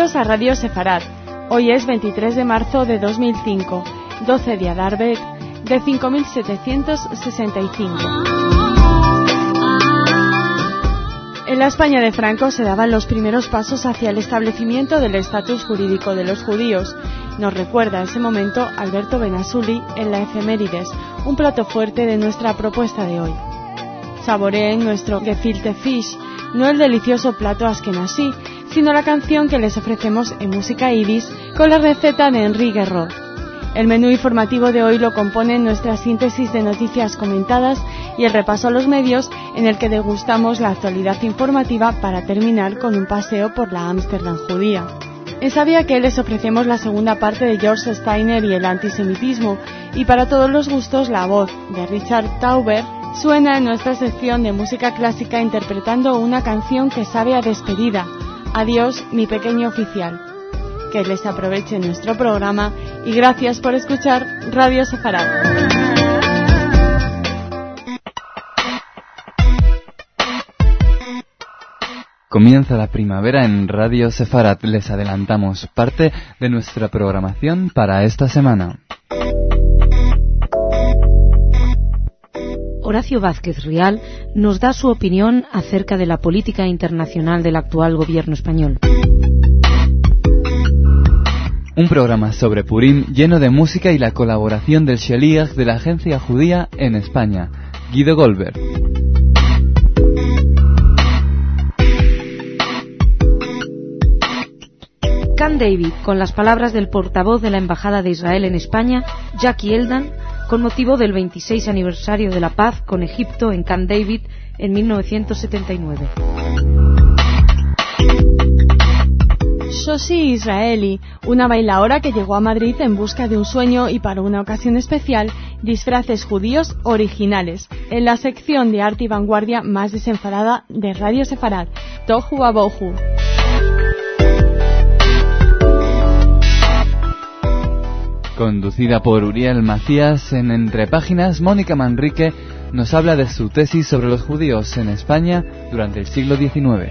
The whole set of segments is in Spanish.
Bienvenidos a Radio Sefarat. Hoy es 23 de marzo de 2005, 12 de Adar Bet de 5765. En la España de Franco se daban los primeros pasos hacia el establecimiento del estatus jurídico de los judíos. Nos recuerda ese momento Alberto Benasuli en la efemérides, un plato fuerte de nuestra propuesta de hoy. Saboreen nuestro gefilte fish, no el delicioso plato askenazí, sino la canción que les ofrecemos en música yiddish con la receta de Henri Guerrot. El menú informativo de hoy lo componen nuestra síntesis de noticias comentadas y el repaso a los medios, en el que degustamos la actualidad informativa para terminar con un paseo por la Ámsterdam judía. En Sabía que les ofrecemos la segunda parte de George Steiner y el antisemitismo, y para todos los gustos la voz de Richard Tauber suena en nuestra sección de música clásica interpretando una canción que sabe a despedida. Adiós, mi pequeño oficial. Que les aproveche nuestro programa y gracias por escuchar Radio Sefarat. Comienza la primavera en Radio Sefarat. Les adelantamos parte de nuestra programación para esta semana. Horacio Vázquez Rial nos da su opinión acerca de la política internacional del actual gobierno español. Un programa sobre Purim lleno de música y la colaboración del Sheliach de la agencia judía en España, Guido Goldberg. Camp David, con las palabras del portavoz de la Embajada de Israel en España, Jackie Eldan, con motivo del 26 aniversario de la paz con Egipto en Camp David en 1979. Shoshi Israeli, una bailaora que llegó a Madrid en busca de un sueño y para una ocasión especial, disfraces judíos originales, en la sección de arte y vanguardia más desenfadada de Radio Sefarat, Tohu Wabohu. Conducida por Uriel Macías, en Entre Páginas, Mónica Manrique nos habla de su tesis sobre los judíos en España durante el siglo XIX.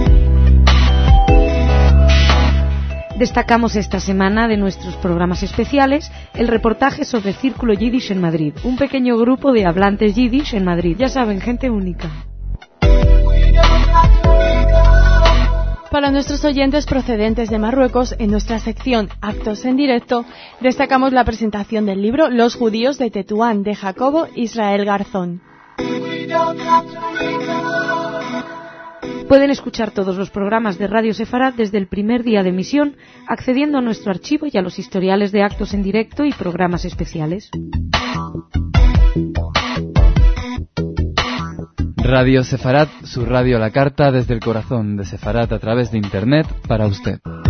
Destacamos esta semana de nuestros programas especiales el reportaje sobre Círculo Yiddish en Madrid, un pequeño grupo de hablantes yiddish en Madrid. Ya saben, gente única. Para nuestros oyentes procedentes de Marruecos, en nuestra sección Actos en Directo, destacamos la presentación del libro Los judíos de Tetuán, de Jacobo Israel Garzón. Pueden escuchar todos los programas de Radio Sefarat desde el primer día de emisión, accediendo a nuestro archivo y a los historiales de actos en directo y programas especiales. Radio Sefarat, su radio a la carta desde el corazón de Sefarat a través de Internet para usted.